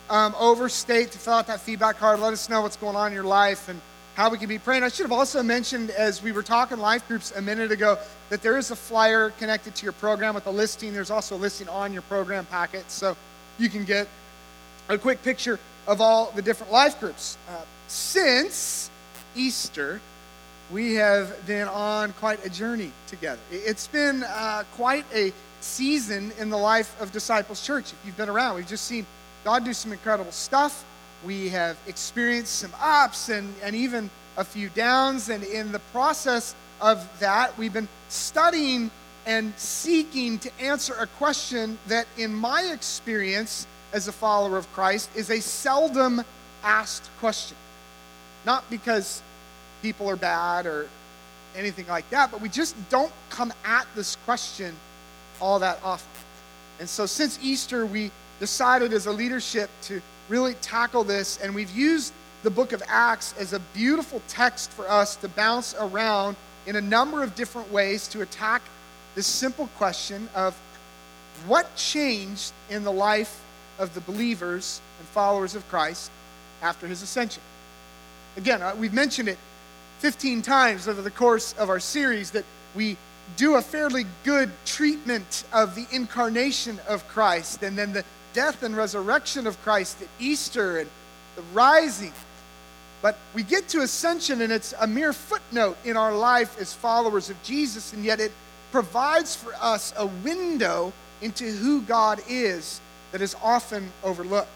overstate to fill out that feedback card. Let us know what's going on in your life and how we can be praying. I should have also mentioned, as we were talking life groups a minute ago, that there is a flyer connected to your program with a listing. There's also a listing on your program packet, so you can get a quick picture of all the different life groups. Since Easter, we have been on quite a journey together. It's been quite a season in the life of Disciples Church. If you've been around, we've just seen God do some incredible stuff. We have experienced some ups and even a few downs, and in the process of that, we've been studying and seeking to answer a question that, in my experience as a follower of Christ, is a seldom asked question. Not because people are bad or anything like that, but we just don't come at this question all that often. And so since Easter, we decided as a leadership to really tackle this, and we've used the book of Acts as a beautiful text for us to bounce around in a number of different ways to attack this simple question of what changed in the life of the believers and followers of Christ after his ascension. Again, we've mentioned it 15 times over the course of our series that we do a fairly good treatment of the incarnation of Christ and then the death and resurrection of Christ at Easter and the rising. But we get to ascension and it's a mere footnote in our life as followers of Jesus, and yet it provides for us a window into who God is that is often overlooked.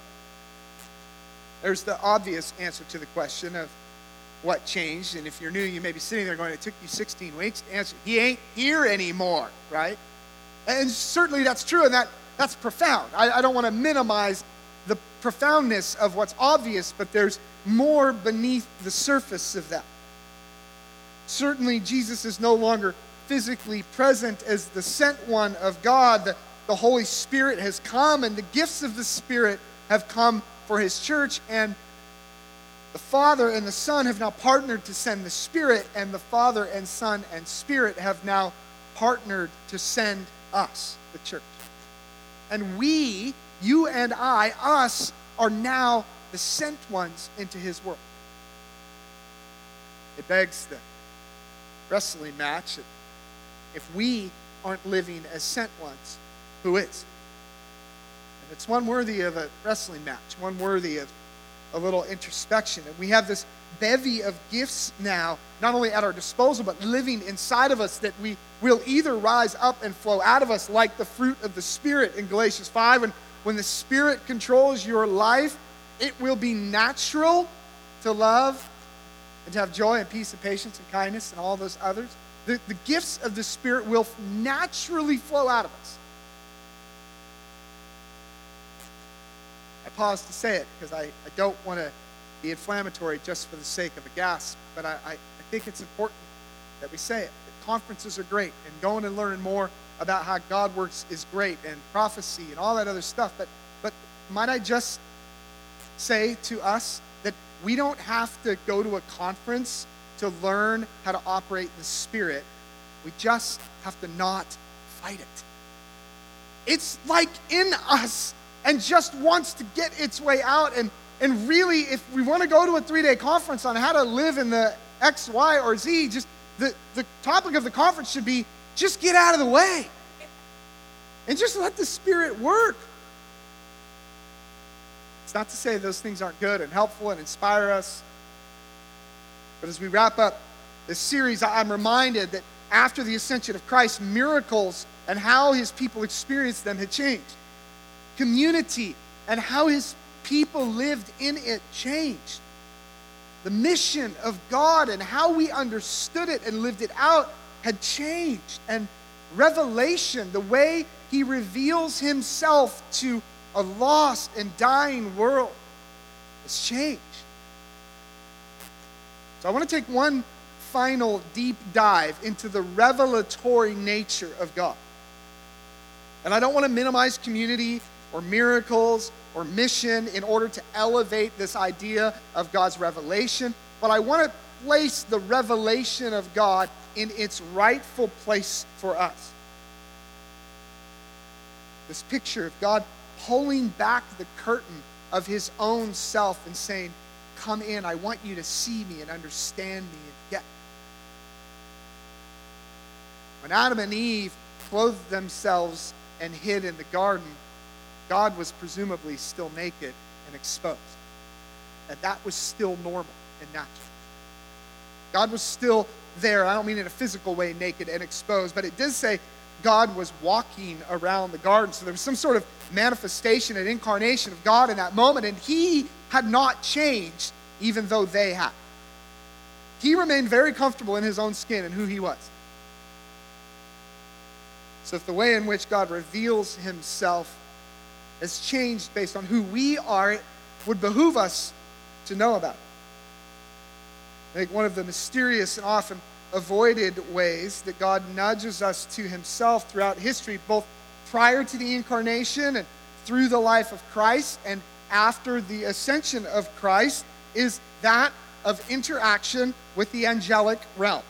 There's the obvious answer to the question of what changed, and if you're new, you may be sitting there going, it took you 16 weeks to answer. He ain't here anymore, right? And certainly that's true, and that's profound. I don't want to minimize the profoundness of what's obvious, but there's more beneath the surface of that. Certainly, Jesus is no longer physically present as the sent one of God. The Holy Spirit has come, and the gifts of the Spirit have come for his church, and the Father and the Son have now partnered to send the Spirit, and the Father and Son and Spirit have now partnered to send us, the church. And we, you and I, us, are now the sent ones into his world. It begs the wrestling match. If we aren't living as sent ones, who is? And it's one worthy of a wrestling match, one worthy of a little introspection. And we have this bevy of gifts now, not only at our disposal, but living inside of us that we will either rise up and flow out of us like the fruit of the Spirit in Galatians 5. And when the Spirit controls your life, it will be natural to love and to have joy and peace and patience and kindness and all those others. The gifts of the Spirit will naturally flow out of us. I pause to say it because I don't want to be inflammatory just for the sake of a gasp, but I think it's important that we say it. That conferences are great, and going and learning more about how God works is great, and prophecy and all that other stuff, but might I just say to us that we don't have to go to a conference to learn how to operate in the Spirit. We just have to not fight it. It's like in us and just wants to get its way out. And really, if we want to go to a 3-day conference on how to live in the X, Y, or Z, just the topic of the conference should be just get out of the way and just let the Spirit work. It's not to say those things aren't good and helpful and inspire us. But as we wrap up this series, I'm reminded that after the ascension of Christ, miracles and how his people experienced them had changed. Community and how his people lived in it changed. The mission of God and how we understood it and lived it out had changed. And revelation, the way he reveals himself to a lost and dying world, has changed. So I want to take one final deep dive into the revelatory nature of God. And I don't want to minimize community or miracles or mission in order to elevate this idea of God's revelation, but I want to place the revelation of God in its rightful place for us. This picture of God pulling back the curtain of his own self and saying, come in, I want you to see me and understand me and get me. When Adam and Eve clothed themselves and hid in the garden, God was presumably still naked and exposed. And that was still normal and natural. God was still there. I don't mean in a physical way, naked and exposed, but it does say God was walking around the garden. So there was some sort of manifestation and incarnation of God in that moment, and he had not changed even though they had. He remained very comfortable in his own skin and who he was. So if the way in which God reveals himself has changed based on who we are, it would behoove us to know about it. I think one of the mysterious and often avoided ways that God nudges us to himself throughout history, both prior to the incarnation and through the life of Christ and after the ascension of Christ, is that of interaction with the angelic realm.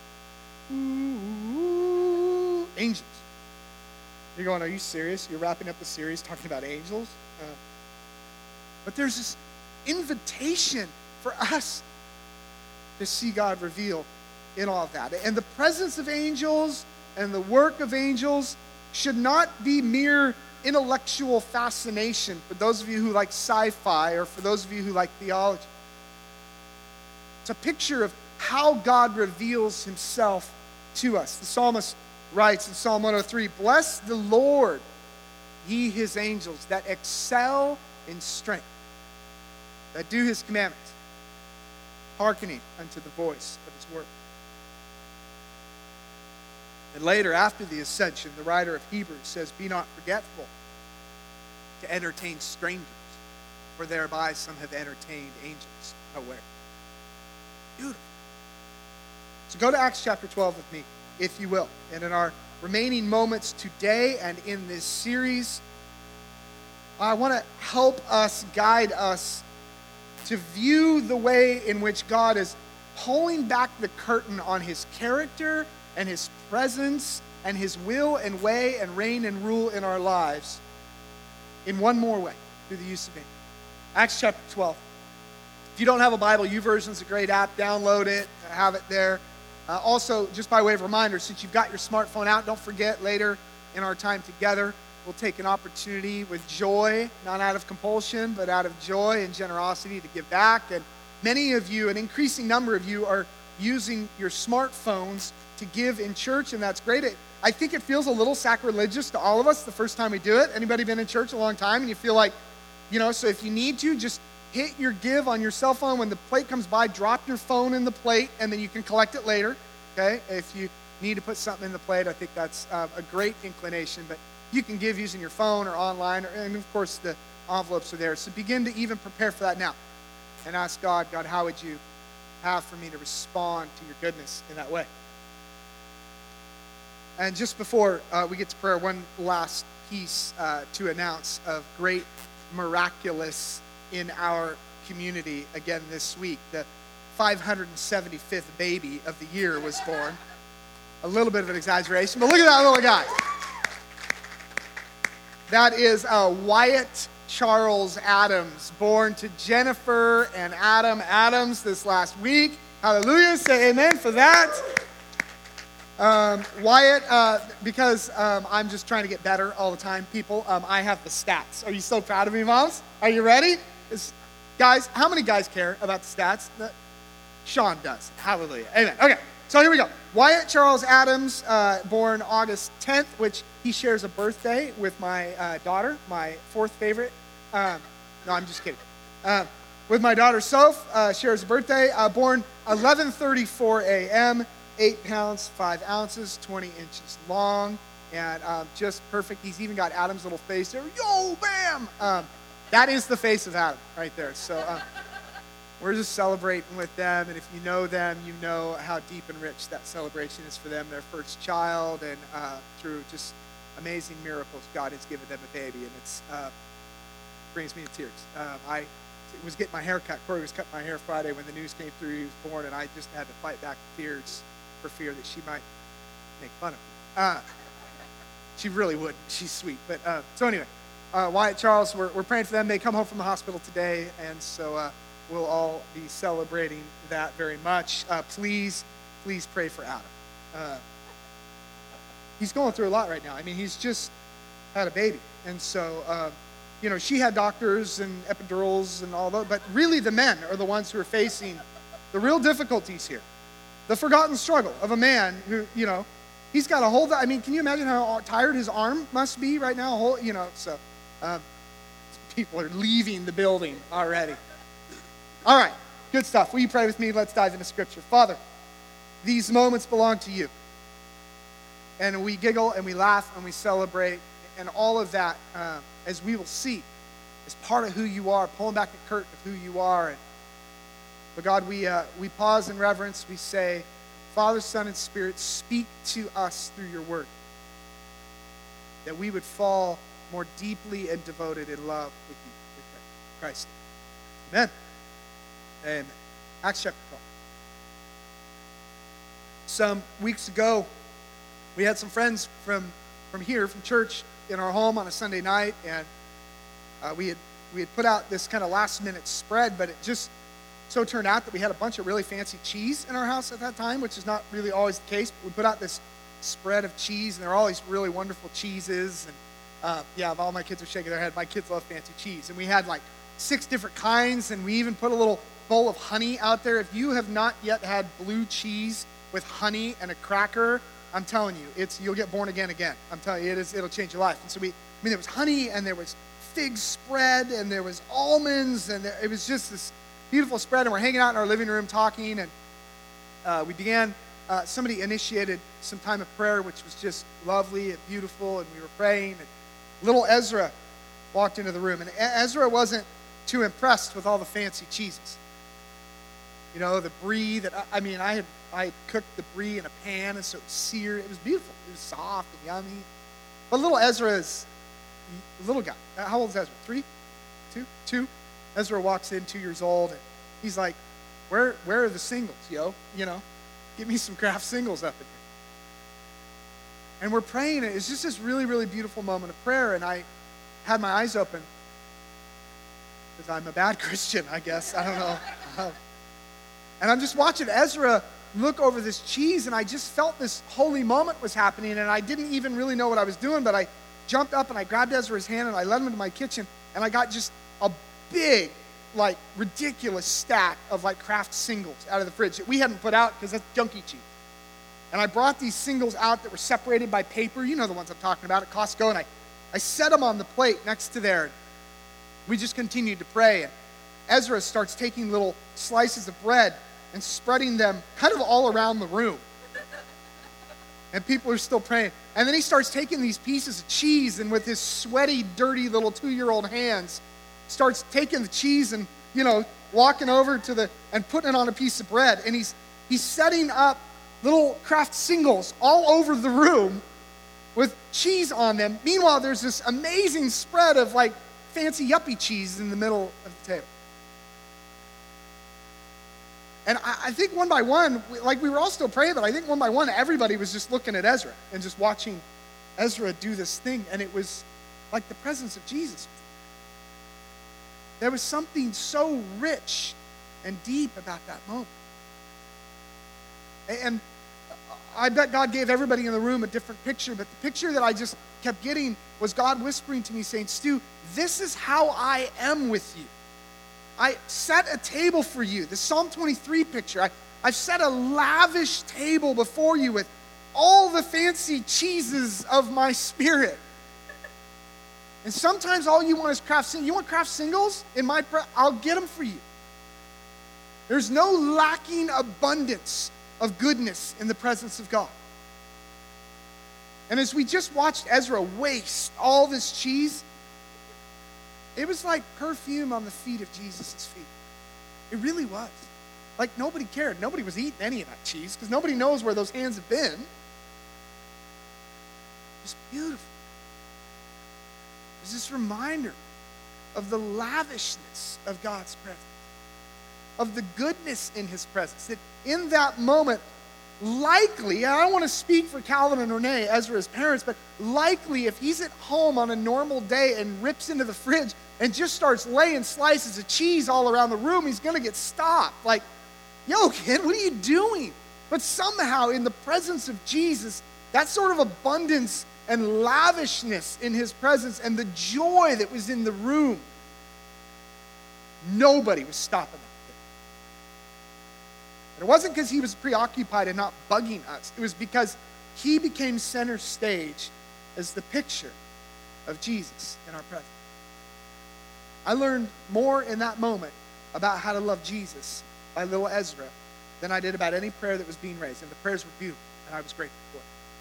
Angels. You're going, are you serious? You're wrapping up the series talking about angels? But there's this invitation for us to see God revealed in all of that. And the presence of angels and the work of angels should not be mere intellectual fascination for those of you who like sci-fi or for those of you who like theology. It's a picture of how God reveals himself to us. The psalmist writes in Psalm 103, bless the Lord, ye his angels, that excel in strength, that do his commandments, hearkening unto the voice of his word. And later, after the ascension, the writer of Hebrews says, be not forgetful to entertain strangers, for thereby some have entertained angels unaware. Beautiful. So go to Acts chapter 12 with me, if you will. And in our remaining moments today and in this series, I want to help us, guide us to view the way in which God is pulling back the curtain on his character and his presence and his will and way and reign and rule in our lives in one more way, through the use of angels. Acts chapter 12. If you don't have a Bible, YouVersion's a great app. Download it, have it there. Also, just by way of reminder, since you've got your smartphone out, don't forget later in our time together, we'll take an opportunity with joy, not out of compulsion, but out of joy and generosity to give back. And many of you, an increasing number of you, are using your smartphones to give in church, and that's great. I think it feels a little sacrilegious to all of us the first time we do it. Anybody been in church a long time and you feel like, so if you need to, just hit your give on your cell phone. When the plate comes by, drop your phone in the plate, and then you can collect it later, okay? If you need to put something in the plate, I think that's a great inclination, but you can give using your phone or online, and of course the envelopes are there. So begin to even prepare for that now and ask God, how would you have for me to respond to your goodness in that way? And just before we get to prayer, one last piece to announce of great miraculous in our community again this week. The 575th baby of the year was born. A little bit of an exaggeration, but look at that little guy. That is Wyatt Charles Adams, born to Jennifer and Adam Adams this last week. Hallelujah. Say amen for that. Wyatt, because I'm just trying to get better all the time, people, I have the stats. Are you so proud of me, moms? Are you ready? Guys, how many guys care about the stats? Sean does. Hallelujah. Amen. Okay, so here we go. Wyatt Charles Adams, born August 10th, which he shares a birthday with my daughter, my fourth favorite. No, I'm just kidding. With my daughter, Soph, shares a birthday. Born 11:34 a.m., 8 pounds, 5 ounces, 20 inches long, and just perfect. He's even got Adam's little face there. Yo, bam! That is the face of Adam right there. So we're just celebrating with them, and if you know them, you know how deep and rich that celebration is for them, their first child, and through just amazing miracles, God has given them a baby, and it's brings me to tears. I was getting my hair cut. Corey was cutting my hair Friday when the news came through he was born, and I just had to fight back the tears for fear that she might make fun of me. She really wouldn't. She's sweet. But so anyway, Wyatt Charles, we're praying for them. They come home from the hospital today, and so we'll all be celebrating that very much. Please pray for Adam. He's going through a lot right now. I mean, he's just had a baby. And so, she had doctors and epidurals and all that, but really the men are the ones who are facing the real difficulties here. The forgotten struggle of a man who, he's got to hold that. I mean, can you imagine how tired his arm must be right now? People are leaving the building already. All right, good stuff. Will you pray with me? Let's dive into Scripture. Father, these moments belong to you. And we giggle and we laugh and we celebrate and all of that, as we will see, is part of who you are, pulling back the curtain of who you are. But God, we pause in reverence. We say, Father, Son, and Spirit, speak to us through your word, that we would fall more deeply and devoted in love with you, with Christ. Amen. Amen. Acts chapter 12. Some weeks ago, we had some friends from here, from church, in our home on a Sunday night, and we had put out this kind of last-minute spread, but it just so turned out that we had a bunch of really fancy cheese in our house at that time, which is not really always the case. But we put out this spread of cheese, and there are all these really wonderful cheeses. And all my kids are shaking their head. My kids love fancy cheese. And we had like 6 different kinds, and we even put a little bowl of honey out there. If you have not yet had blue cheese with honey and a cracker, I'm telling you, you'll get born again. I'm telling you, it'll change your life. And so there was honey, and there was fig spread, and there was almonds, and it was just this beautiful spread. And we're hanging out in our living room talking, and we began, somebody initiated some time of prayer, which was just lovely and beautiful, and we were praying, and little Ezra walked into the room, and Ezra wasn't too impressed with all the fancy cheeses. The brie that, I had cooked the brie in a pan, and so it was seared. It was beautiful. It was soft and yummy. But little Ezra is a little guy. How old is Ezra? 3? 2? Ezra walks in, 2 years old, and he's like, where are the singles, yo? Give me some Kraft singles up in here. And we're praying. It's just this really, really beautiful moment of prayer, and I had my eyes open because I'm a bad Christian, I guess. I don't know. And I'm just watching Ezra look over this cheese, and I just felt this holy moment was happening, and I didn't even really know what I was doing, but I jumped up and I grabbed Ezra's hand and I led him into my kitchen, and I got just a big, ridiculous stack of Kraft singles out of the fridge that we hadn't put out because that's junky cheese. And I brought these singles out that were separated by paper. You know the ones I'm talking about at Costco, and I set them on the plate next to there. We just continued to pray, and Ezra starts taking little slices of bread and spreading them kind of all around the room. And people are still praying. And then he starts taking these pieces of cheese, and with his sweaty, dirty little 2-year-old hands, starts taking the cheese and, walking over and putting it on a piece of bread. And he's setting up little Kraft singles all over the room with cheese on them. Meanwhile, there's this amazing spread of fancy yuppie cheese in the middle of the table. And I think one by one, we were all still praying, but I think one by one, everybody was just looking at Ezra and just watching Ezra do this thing. And it was like the presence of Jesus. There was something so rich and deep about that moment. And I bet God gave everybody in the room a different picture, but the picture that I just kept getting was God whispering to me saying, Stu, this is how I am with you. I set a table for you, the Psalm 23 picture. I've set a lavish table before you with all the fancy cheeses of my spirit. And sometimes all you want is Kraft singles. You want Kraft singles? I'll get them for you. There's no lacking abundance of goodness in the presence of God. And as we just watched Ezra waste all this cheese, it was like perfume on the feet of Jesus' feet. It really was. Nobody cared. Nobody was eating any of that cheese because nobody knows where those hands have been. It was beautiful. It was this reminder of the lavishness of God's presence, of the goodness in his presence. That in that moment, likely, and I don't want to speak for Calvin and Renee, Ezra's parents, but likely if he's at home on a normal day and rips into the fridge and just starts laying slices of cheese all around the room, he's going to get stopped. Like, yo, kid, what are you doing? But somehow in the presence of Jesus, that sort of abundance and lavishness in his presence and the joy that was in the room, nobody was stopping that. And it wasn't because he was preoccupied and not bugging us. It was because he became center stage as the picture of Jesus in our presence. I learned more in that moment about how to love Jesus by little Ezra than I did about any prayer that was being raised. And the prayers were beautiful, and I was grateful for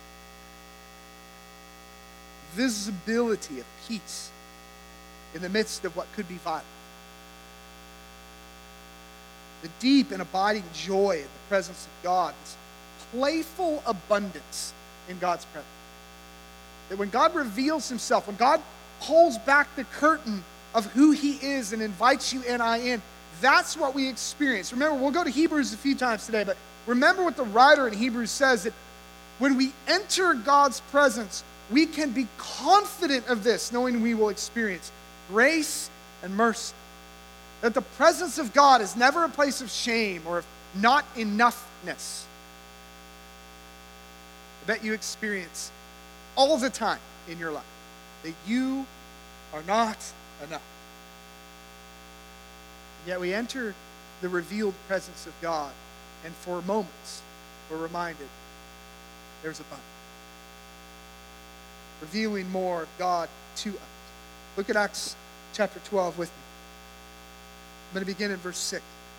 it. Visibility of peace in the midst of what could be violence. The deep and abiding joy in the presence of God, this playful abundance in God's presence. That when God reveals himself, when God pulls back the curtain of who he is and invites you and I in, that's what we experience. Remember, we'll go to Hebrews a few times today, but remember what the writer in Hebrews says, that when we enter God's presence, we can be confident of this, knowing we will experience grace and mercy. That the presence of God is never a place of shame or of not enoughness. I bet you experience all the time in your life that you are not enough. Yet we enter the revealed presence of God, and for moments we're reminded there's abundance. Revealing more of God to us. Look at Acts chapter 12 with me. I'm going to begin in verse 6.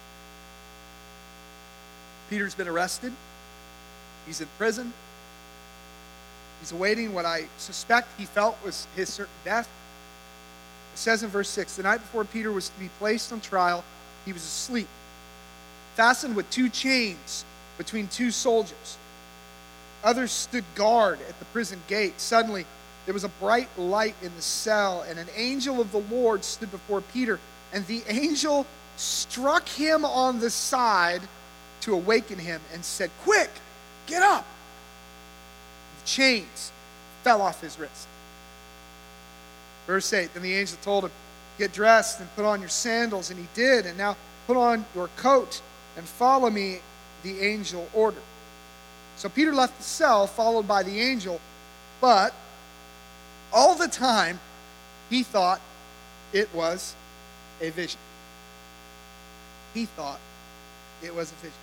Peter's been arrested. He's in prison. He's awaiting what I suspect he felt was his certain death. It says in verse 6, the night before Peter was to be placed on trial, he was asleep, fastened with 2 chains between 2 soldiers. Others stood guard at the prison gate. Suddenly, there was a bright light in the cell, and an angel of the Lord stood before Peter. And the angel struck him on the side to awaken him and said, quick, get up. The chains fell off his wrist. Verse 8, then the angel told him, get dressed and put on your sandals. And he did. And now put on your coat and follow me, the angel ordered. So Peter left the cell, followed by the angel. But all the time, he thought it was a vision. He thought it was a vision.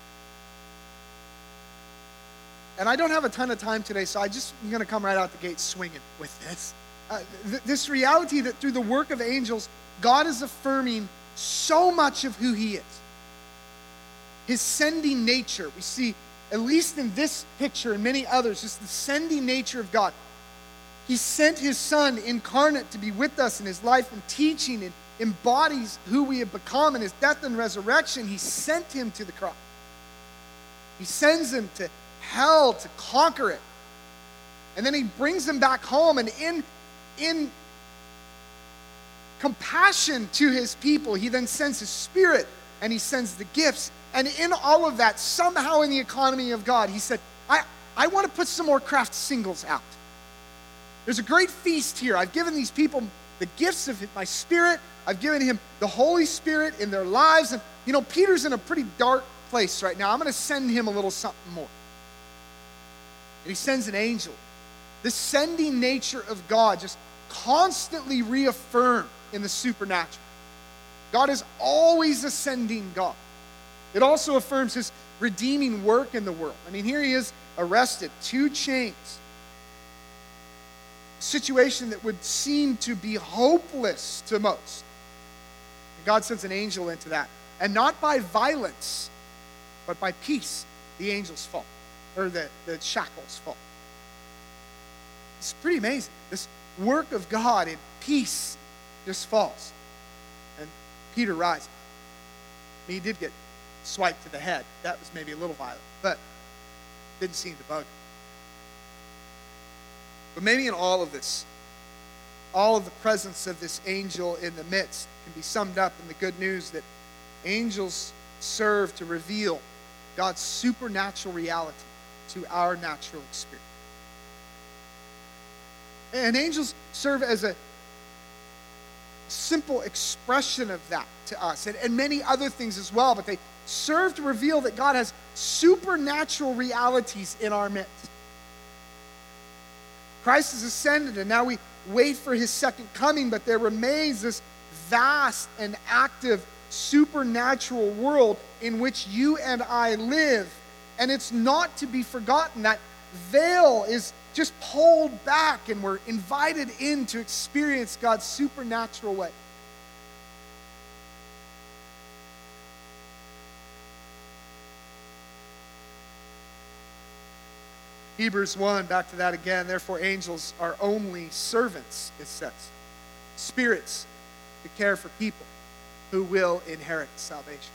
And I don't have a ton of time today, so I'm going to come right out the gate swinging with this. This reality that through the work of angels, God is affirming so much of who he is. His sending nature. We see, at least in this picture and many others, just the sending nature of God. He sent his Son incarnate to be with us in his life and teaching, and embodies who we have become in his death and resurrection. He sent him to the cross. He sends him to hell to conquer it. And then he brings him back home, and in compassion to his people, he then sends his Spirit and he sends the gifts. And in all of that, somehow in the economy of God, he said, I want to put some more craft singles out. There's a great feast here. I've given these people the gifts of my Spirit. I've given him the Holy Spirit in their lives. And, Peter's in a pretty dark place right now. I'm going to send him a little something more. And he sends an angel. The sending nature of God just constantly reaffirmed in the supernatural. God is always a sending God. It also affirms his redeeming work in the world. I mean, here he is arrested, 2 chains. A situation that would seem to be hopeless to most. And God sends an angel into that. And not by violence, but by peace, the angels fall, or the shackles fall. It's pretty amazing. This work of God in peace just falls. And Peter rises. He did get swiped to the head. That was maybe a little violent, but didn't seem to bug him. But maybe in all of this, all of the presence of this angel in the midst can be summed up in the good news that angels serve to reveal God's supernatural reality to our natural experience. And angels serve as a simple expression of that to us, and many other things as well, but they serve to reveal that God has supernatural realities in our midst. Christ has ascended, and now we wait for his second coming, but there remains this vast and active supernatural world in which you and I live. And it's not to be forgotten. That veil is just pulled back, and we're invited in to experience God's supernatural way. Hebrews 1, back to that again. Therefore, angels are only servants, it says. Spirits to care for people who will inherit salvation.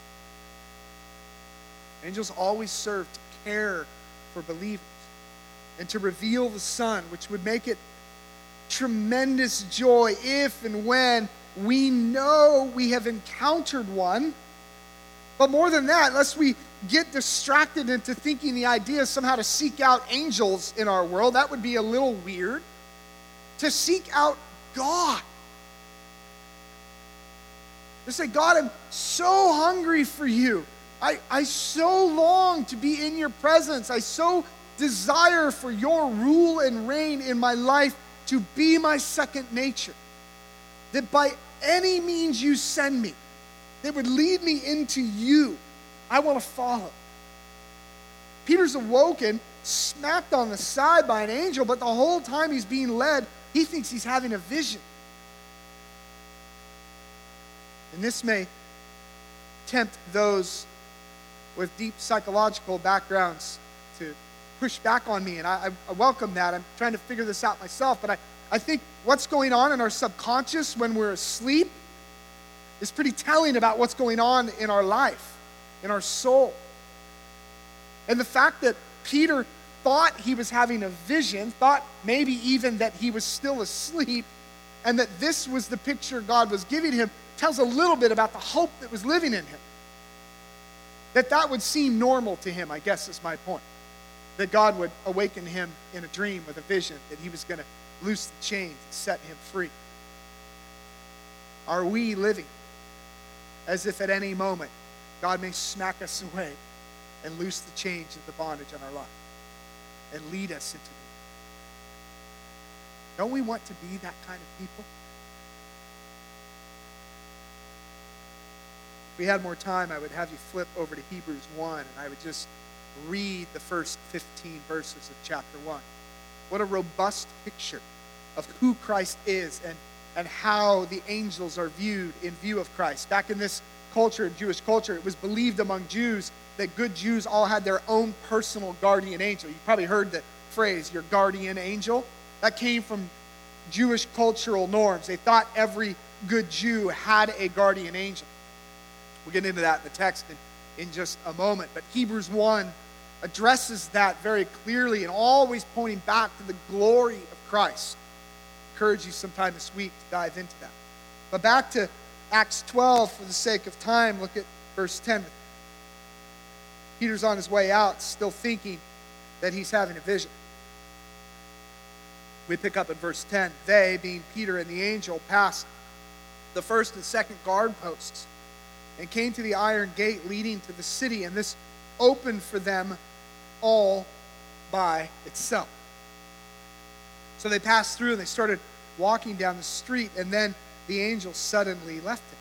Angels always serve to care for believers and to reveal the Son, which would make it tremendous joy if and when we know we have encountered one. But more than that, lest we get distracted into thinking the idea is somehow to seek out angels in our world, that would be a little weird. To seek out God. To say, God, I'm so hungry for you. I so long to be in your presence. I so desire for your rule and reign in my life to be my second nature. That by any means you send me, that would lead me into you, I want to follow. Peter's awoken, smacked on the side by an angel, but the whole time he's being led, he thinks he's having a vision. And this may tempt those with deep psychological backgrounds to push back on me, and I welcome that. I'm trying to figure this out myself, but I think what's going on in our subconscious when we're asleep is pretty telling about what's going on in our life, in our soul. And the fact that Peter thought he was having a vision, thought maybe even that he was still asleep, and that this was the picture God was giving him, tells a little bit about the hope that was living in him. That would seem normal to him, I guess is my point. That God would awaken him in a dream with a vision, that he was going to loose the chains and set him free. Are we living as if at any moment God may smack us away and loose the chains of the bondage on our life and lead us into the Don't we want to be that kind of people? If we had more time, I would have you flip over to Hebrews 1, and I would just read the first 15 verses of chapter 1. What a robust picture of who Christ is and how the angels are viewed in view of Christ. Back in this culture, in Jewish culture, it was believed among Jews that good Jews all had their own personal guardian angel. You probably heard the phrase, your guardian angel. That came from Jewish cultural norms. They thought every good Jew had a guardian angel. We'll get into that in the text in just a moment. But Hebrews 1 addresses that very clearly and always pointing back to the glory of Christ. I encourage you sometime this week to dive into that. But back to Acts 12 for the sake of time. Look at verse 10. Peter's on his way out, still thinking that he's having a vision. We pick up at verse 10. They, being Peter and the angel, passed the first and second guard posts and came to the iron gate leading to the city, and this opened for them all by itself. So they passed through and they started walking down the street, and then the angel suddenly left him.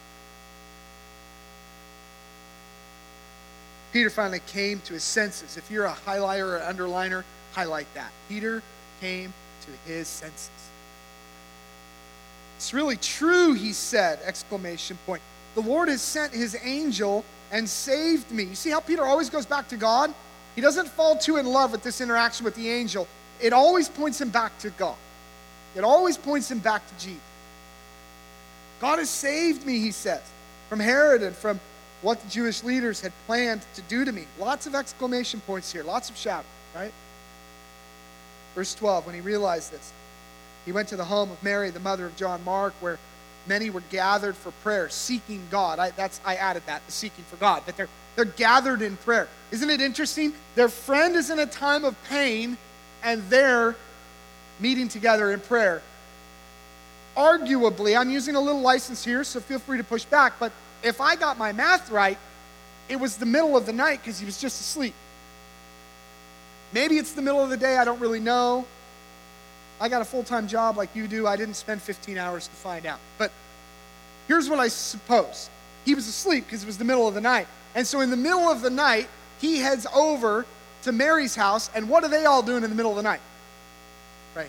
Peter finally came to his senses. If you're a highlighter or underliner, highlight that. Peter came to his senses. It's really true, he said, exclamation point. The Lord has sent his angel and saved me. You see how Peter always goes back to God? He doesn't fall too in love with this interaction with the angel. It always points him back to God. It always points him back to Jesus. God has saved me, he says, from Herod and from what the Jewish leaders had planned to do to me. Lots of exclamation points here, lots of shouting, right? Verse 12, when he realized this, he went to the home of Mary, the mother of John Mark, where many were gathered for prayer, seeking God. I added that, the seeking for God, that they're gathered in prayer. Isn't it interesting? Their friend is in a time of pain, and they're meeting together in prayer. Arguably, I'm using a little license here, so feel free to push back, but if I got my math right, it was the middle of the night because he was just asleep. Maybe it's the middle of the day, I don't really know. I got a full-time job like you do. I didn't spend 15 hours to find out. But here's what I suppose. He was asleep because it was the middle of the night. And so in the middle of the night, he heads over to Mary's house, and what are they all doing in the middle of the night? Right.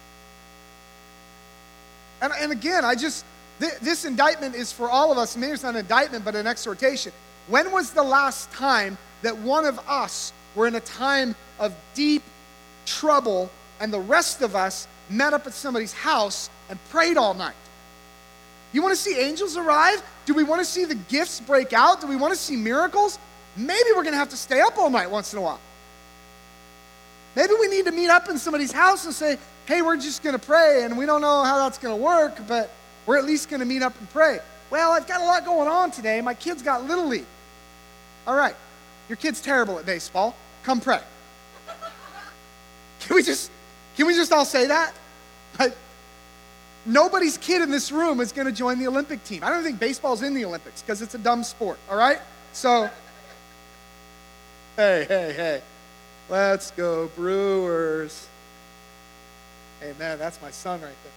And again, this indictment is for all of us. Maybe it's not an indictment, but an exhortation. When was the last time that one of us were in a time of deep trouble and the rest of us met up at somebody's house and prayed all night? You want to see angels arrive? Do we want to see the gifts break out? Do we want to see miracles? Maybe we're going to have to stay up all night once in a while. Maybe we need to meet up in somebody's house and say, hey, we're just going to pray, and we don't know how that's going to work, but we're at least going to meet up and pray. Well, I've got a lot going on today. My kid's got Little League. All right, your kid's terrible at baseball. Come pray. Can we just all say that? Like, nobody's kid in this room is going to join the Olympic team. I don't think baseball's in the Olympics because it's a dumb sport, all right? So, hey. Let's go Brewers. Hey, man, that's my son right there.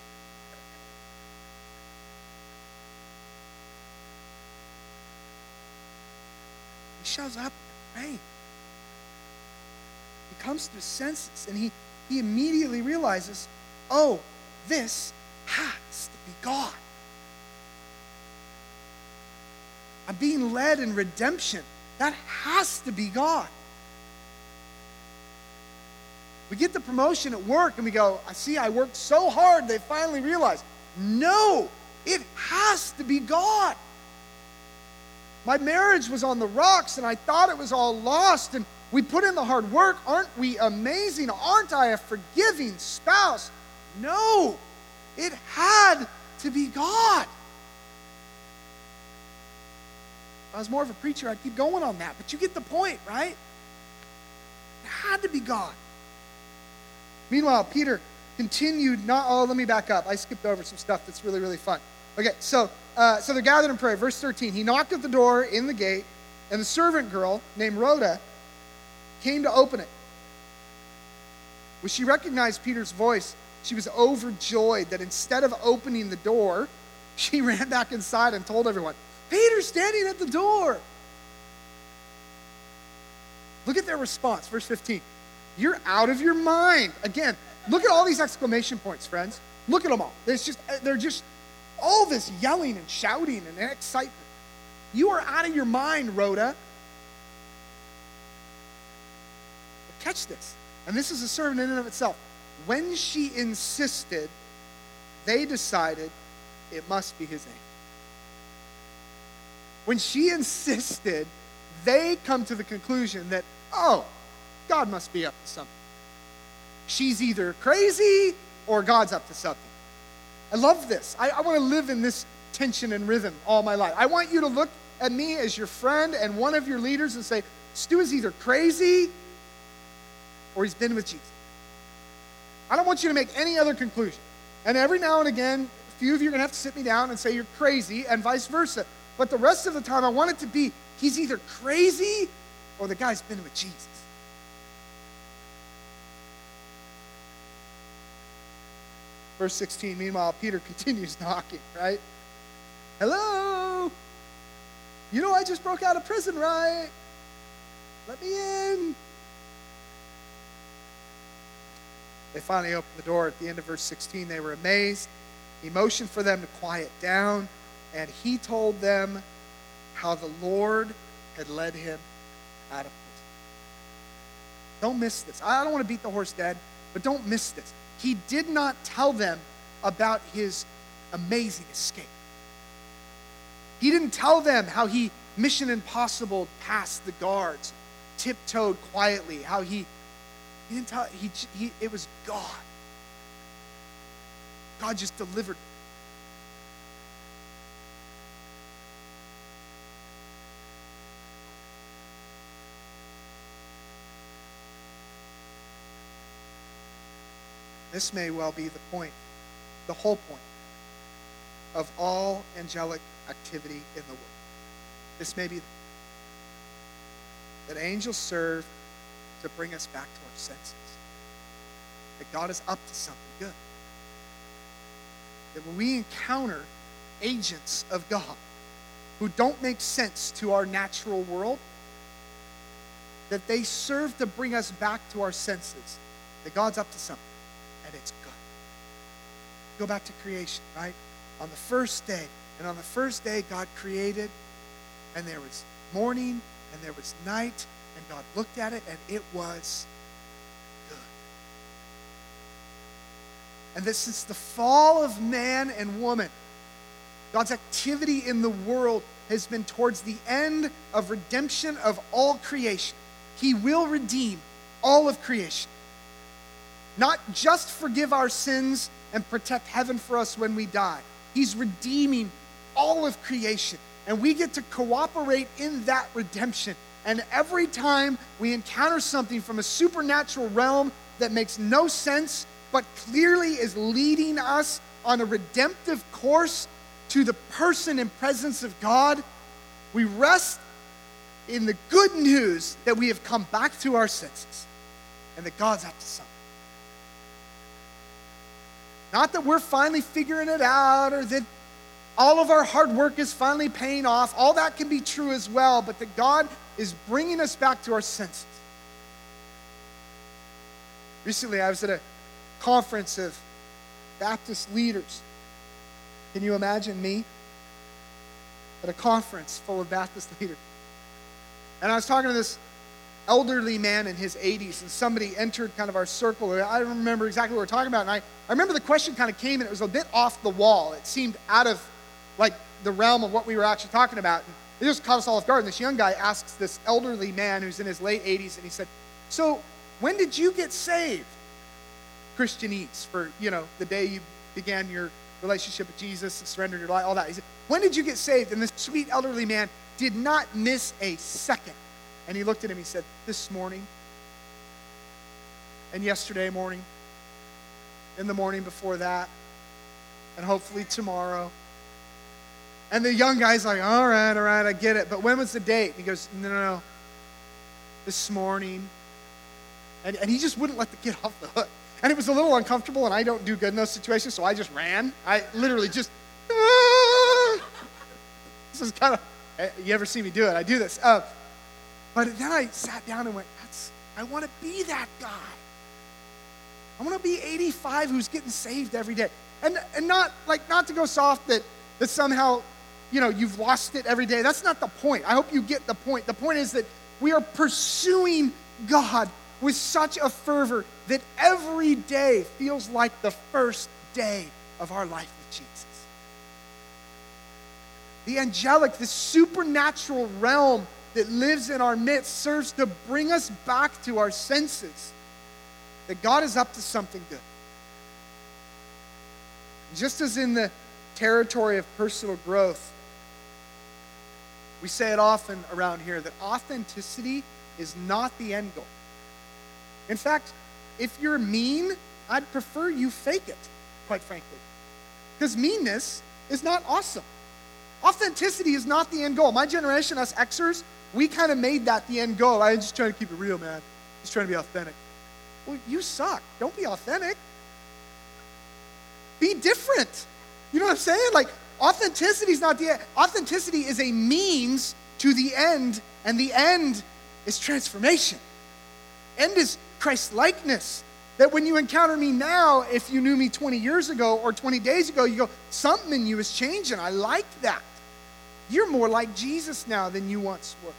He shows up praying. He comes to his senses, and he immediately realizes, oh, this has to be God. I'm being led in redemption. That has to be God. We get the promotion at work and we go, I worked so hard, they finally realize, no, it has to be God. My marriage was on the rocks and I thought it was all lost, and we put in the hard work. Aren't we amazing? Aren't I a forgiving spouse? No, it had to be God. If I was more of a preacher, I'd keep going on that, but you get the point, right? It had to be God. Meanwhile, Peter continued let me back up. I skipped over some stuff that's really, really fun. Okay, so they're gathered in prayer. Verse 13, he knocked at the door in the gate, and the servant girl named Rhoda came to open it. When she recognized Peter's voice, she was overjoyed that instead of opening the door, she ran back inside and told everyone, Peter's standing at the door. Look at their response, verse 15. You're out of your mind. Again, look at all these exclamation points, friends. Look at them all. They're just all this yelling and shouting and excitement. You are out of your mind, Rhoda. But catch this. And this is a sermon in and of itself. When she insisted, they decided it must be his angel. When she insisted, they come to the conclusion that, oh, God must be up to something. She's either crazy or God's up to something. I love this. I want to live in this tension and rhythm all my life. I want you to look at me as your friend and one of your leaders and say, Stu is either crazy or he's been with Jesus. I don't want you to make any other conclusion. And every now and again, a few of you are going to have to sit me down and say you're crazy and vice versa. But the rest of the time, I want it to be he's either crazy or the guy's been with Jesus. Verse 16, meanwhile, Peter continues knocking, right? Hello? You know I just broke out of prison, right? Let me in. They finally opened the door. At the end of verse 16, they were amazed. He motioned for them to quiet down, and he told them how the Lord had led him out of prison. Don't miss this. I don't want to beat the horse dead, but don't miss this. He did not tell them about his amazing escape. He didn't tell them how he Mission Impossible past the guards, tiptoed quietly, how he didn't tell, it was God. God just delivered. This may well be the point, the whole point of all angelic activity in the world. This may be that angels serve to bring us back to our senses. That God is up to something good. That when we encounter agents of God who don't make sense to our natural world, that they serve to bring us back to our senses. That God's up to something, and it's good. Go back to creation, right? On the first day, and on the first day God created, and there was morning, and there was night, and God looked at it, and it was good. And that since the fall of man and woman, God's activity in the world has been towards the end of redemption of all creation. He will redeem all of creation. Not just forgive our sins and protect heaven for us when we die. He's redeeming all of creation. And we get to cooperate in that redemption. And every time we encounter something from a supernatural realm that makes no sense, but clearly is leading us on a redemptive course to the person and presence of God, we rest in the good news that we have come back to our senses and that God's up to something. Not that we're finally figuring it out or that all of our hard work is finally paying off. All that can be true as well, but that God is bringing us back to our senses. Recently, I was at a conference of Baptist leaders. Can you imagine me at a conference full of Baptist leaders? And I was talking to this elderly man in his 80s, and somebody entered kind of our circle. I don't remember exactly what we were talking about, and I remember the question kind of came, and it was a bit off the wall. It seemed out of like the realm of what we were actually talking about. And it just caught us all off guard. And this young guy asks this elderly man who's in his late 80s, and he said, "So when did you get saved?" Christianese, for, the day you began your relationship with Jesus and surrendered your life, all that. He said, "When did you get saved?" And this sweet elderly man did not miss a second. And he looked at him, he said, "This morning, and yesterday morning, and the morning before that, and hopefully tomorrow." And the young guy's like, all right, I get it. But when was the date? And he goes, no, this morning. And he just wouldn't let the kid off the hook. And it was a little uncomfortable, and I don't do good in those situations, so I just ran. I literally just, This is kind of, you ever see me do it? I do this. But then I sat down and went, I want to be that guy. I want to be 85 who's getting saved every day. And not to go soft that somehow, you've lost it every day. That's not the point. I hope you get the point. The point is that we are pursuing God with such a fervor that every day feels like the first day of our life with Jesus. The angelic, the supernatural realm that lives in our midst serves to bring us back to our senses that God is up to something good. Just as in the territory of personal growth, we say it often around here that authenticity is not the end goal. In fact, if you're mean, I'd prefer you fake it, quite frankly. Because meanness is not awesome. Authenticity is not the end goal. My generation, us Xers, we kind of made that the end goal. I'm just trying to keep it real, man. Just trying to be authentic. Well, you suck. Don't be authentic. Be different. You know what I'm saying? Like, authenticity is not the end. Authenticity is a means to the end, and the end is transformation. End is Christ-likeness. That when you encounter me now, if you knew me 20 years ago or 20 days ago, you go, something in you is changing. I like that. You're more like Jesus now than you once were.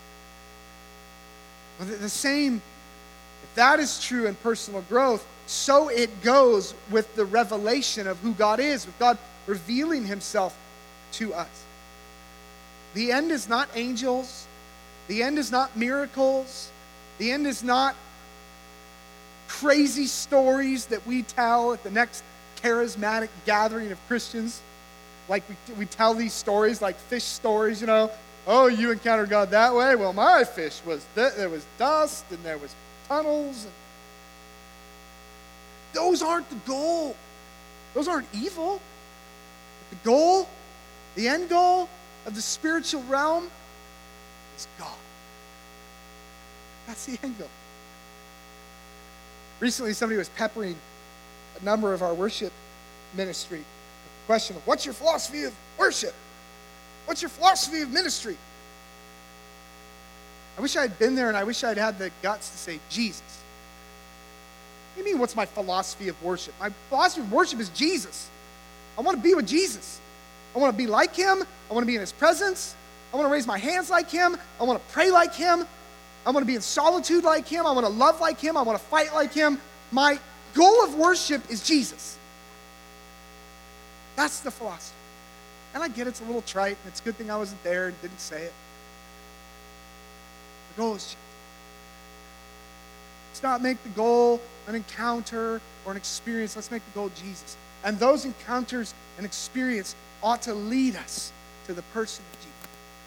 Well, the same, if that is true in personal growth, so it goes with the revelation of who God is, with God revealing himself to us. The end is not angels. The end is not miracles. The end is not crazy stories that we tell at the next charismatic gathering of Christians. Like we tell these stories like fish stories, Oh, you encountered God that way? Well, my fish was, there was dust and there was tunnels. those aren't the goal. Those aren't evil. The goal, the end goal of the spiritual realm is God. That's the end goal. Recently, somebody was peppering a number of our worship ministry with the question of, what's your philosophy of worship? What's your philosophy of ministry? I wish I had been there, and I wish I'd had the guts to say, Jesus. What do you mean, what's my philosophy of worship? My philosophy of worship is Jesus. I want to be with Jesus. I want to be like him. I want to be in his presence. I want to raise my hands like him. I want to pray like him. I want to be in solitude like him. I want to love like him. I want to fight like him. My goal of worship is Jesus. That's the philosophy. And I get it's a little trite, and it's a good thing I wasn't there and didn't say it. The goal is Jesus. Let's not make the goal an encounter or an experience. Let's make the goal Jesus. And those encounters and experience ought to lead us to the person of Jesus.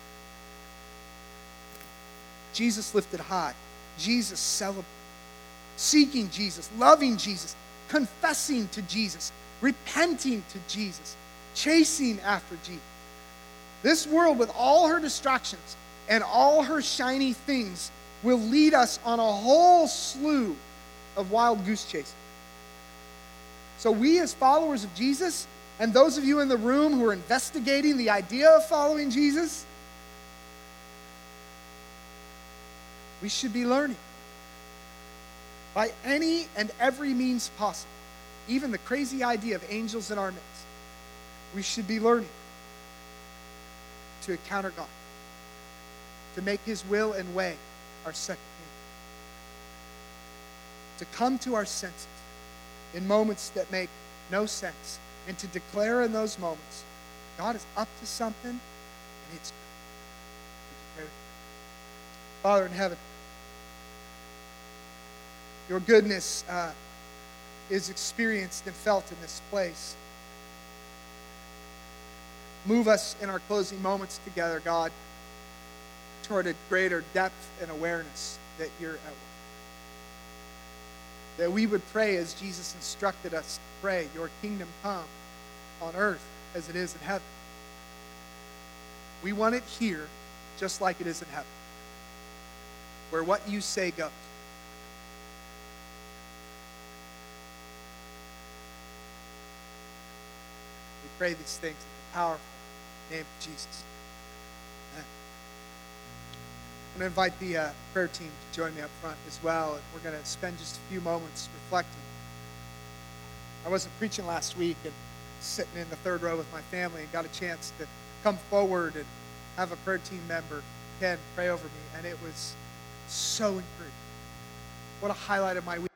Jesus lifted high. Jesus celebrated. Seeking Jesus, loving Jesus, confessing to Jesus, repenting to Jesus, chasing after Jesus. This world, with all her distractions and all her shiny things, will lead us on a whole slew of wild goose chasing. So we, as followers of Jesus, and those of you in the room who are investigating the idea of following Jesus, we should be learning by any and every means possible, even the crazy idea of angels in our midst. We should be learning to encounter God, to make his will and way our second nature, to come to our senses in moments that make no sense, and to declare in those moments, God is up to something, and it's good. Father in heaven, your goodness is experienced and felt in this place. Move us in our closing moments together, God, toward a greater depth and awareness that you're at work. That we would pray as Jesus instructed us to pray, your kingdom come on earth as it is in heaven. We want it here just like it is in heaven, where what you say goes. We pray these things in the powerful name of Jesus. Amen. I'm going to invite the prayer team to join me up front as well, and we're going to spend just a few moments reflecting. I wasn't preaching last week and sitting in the third row with my family and got a chance to come forward and have a prayer team member, Ken, pray over me, and it was so encouraging. What a highlight of my week.